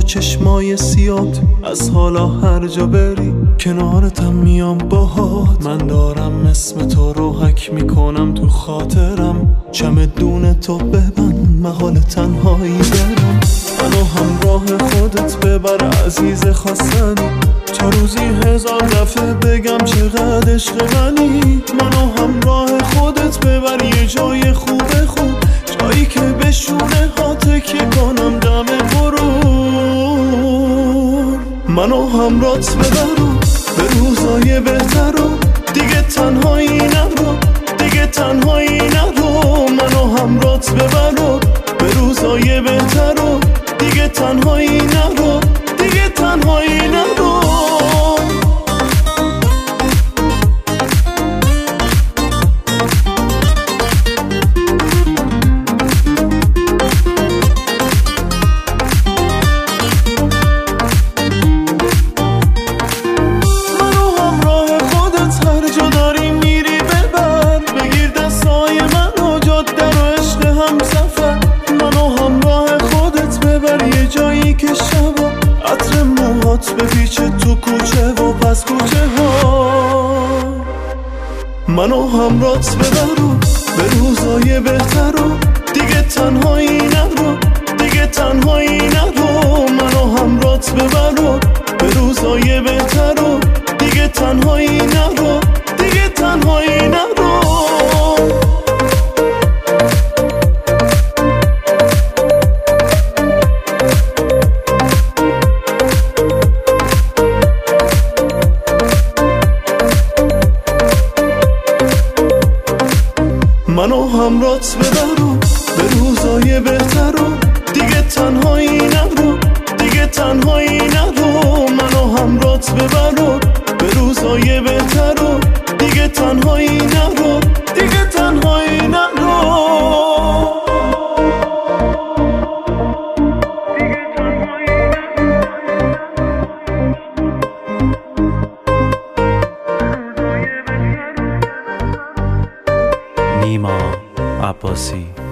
چشمای سیاد، از حالا هر جا بری کنارتم میام باهات. من دارم اسم تو رو حک میکنم تو خاطرم، چمدون تو ببند محال تنهایی برم. منو همراه خودت ببر عزیز خواستنی، تا روزی 1000 دفعه بگم چقدر عشق منی. منو همراه خودت ببر یه جای خوب، جایی که بشونه ها تکیه کنم دم غرور. منو همراهت ببر به روزای بهتر، دیگه تنهایی نرو، دیگه تنهایی نرو. منو همراهت ببر به روزای بهتر، دیگه تنهایی نرو، دیگه تنهایی نرو. عطر موهات بپیچه تو کوچه و پس کوچه ها. منو همراهت ببر به روزای بهتر، دیگه تنهایی نرو، دیگه تنهایی نرو. منو همراهت ببر به روزای بهتر، دیگه تنهایی نرو، دیگه تنهایی نرو. منو همراهت ببر به روزای بهتر، دیگه تنهایی نرو، دیگه تنهایی نرو. منو همراهت ببر به روزای بهتر، دیگه تنهایی نرو، دیگه تنهایی نرو. نیما عباسی